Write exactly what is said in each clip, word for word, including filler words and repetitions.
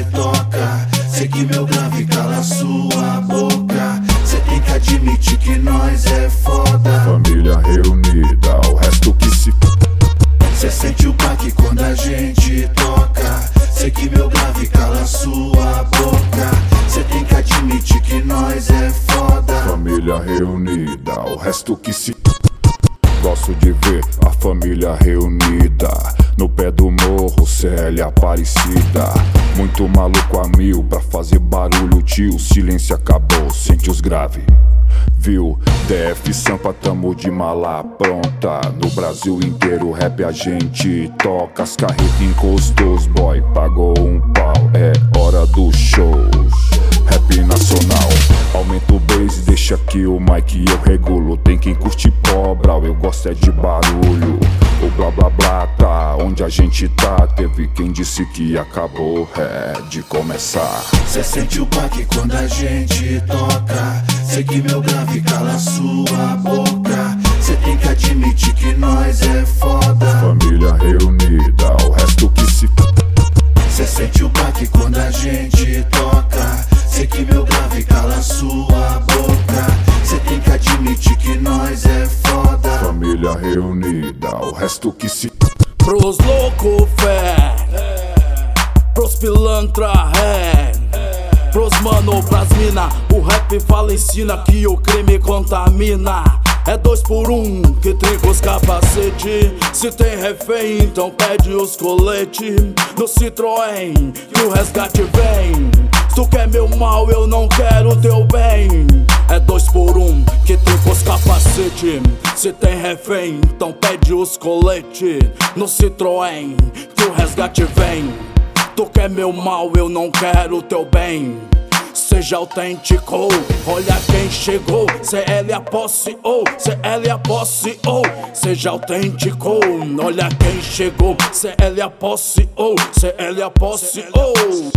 toca. Sei que meu grave cala sua boca. Cê tem que admitir que nós é foda. Família reunida, o resto que se... Cê sente o baque quando a gente toca. Sei que meu grave cala sua boca. Cê tem que admitir que nós é foda. Família reunida, o resto que se... Gosto de ver a família reunida no pé do morro, C L Aparecida. Muito maluco a mil pra fazer barulho, tio. Silêncio acabou, sente os grave. Viu? D F Sampa, tamo de mala pronta. No Brasil inteiro rap a gente toca. As carretas encostou, os boy pagou um pau. É hora do show, rap nacional. Aumenta o bass, deixa aqui o mic e eu regulo. Tem quem curte pobral, eu gosto é de barulho. O blá blá blá tá onde a gente tá. Teve quem disse que acabou, é de começar. Cê sente o baque quando a gente toca. Sei que meu grave cala sua boca. Cê tem que admitir que nós é foda. Família reunida, o resto que se... Cê sente o baque quando a gente toca. Sei que meu grave cala sua boca. Cê tem que admitir que nós é foda. Família reunida, o resto que se... Pros louco fé, pros pilantra ré, pros mano, pras mina. O rap fala, ensina que o crime contamina. É dois por um que trinca os capacete. Se tem refém, então pede os colete. No Citroën que o resgate vem. Se tu quer meu mal, eu não quero teu bem. É dois por um que trinca os capacete. Se tem refém, então pede os colete. No Citroën que o resgate vem. Tu quer meu mal, eu não quero teu bem. Seja autêntico, olha quem chegou. C L a posse, oh, C L a posse, oh. Seja autêntico, olha quem chegou. C L a posse, oh, C L a posse, oh.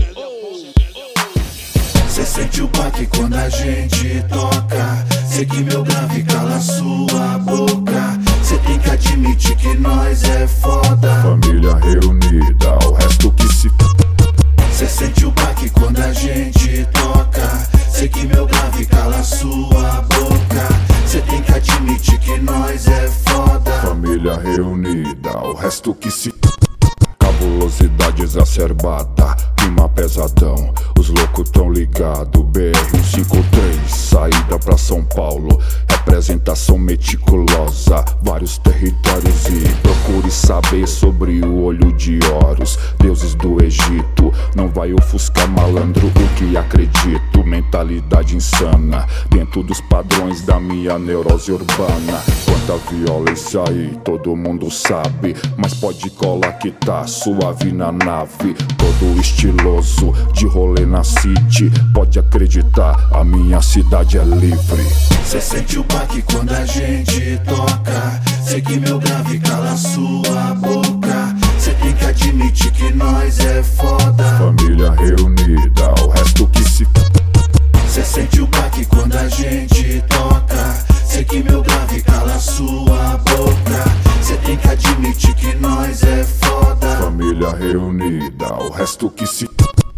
Cê sente o baque quando a gente toca. Sei que meu grave cala sua boca. Cê tem que admitir que nós é foda. Família reunida, o resto que se... Cê sente o baque quando a gente toca. Sei que meu grave cala sua boca. Cê tem que admitir que nós é foda. Família reunida, o resto que se... Cabulosidade exacerbada, rima pesadão. Os loucos tão ligado, B R cento e cinquenta e três, saída pra São Paulo. Representação meticulosa, vários territórios. E procure saber sobre o olho de Horus, deuses do Egito. Não vai ofuscar malandro o que acredito. Mentalidade insana, dentro dos padrões da minha neurose urbana. Quanta violência aí, todo mundo sabe. Mas pode colar que tá suave na nave. Todo estiloso, de rolê na city. Pode acreditar, a minha cidade é livre. Cê sente o baque quando a gente toca. Sei que meu grave cala sua boca. Cê tem que admitir que nós é foda. Família reunida, o resto que se... Cê sente o baque quando a gente toca. Sei que meu grave cala sua boca. Cê tem que admitir que nós é foda. Família reunida, o resto que se...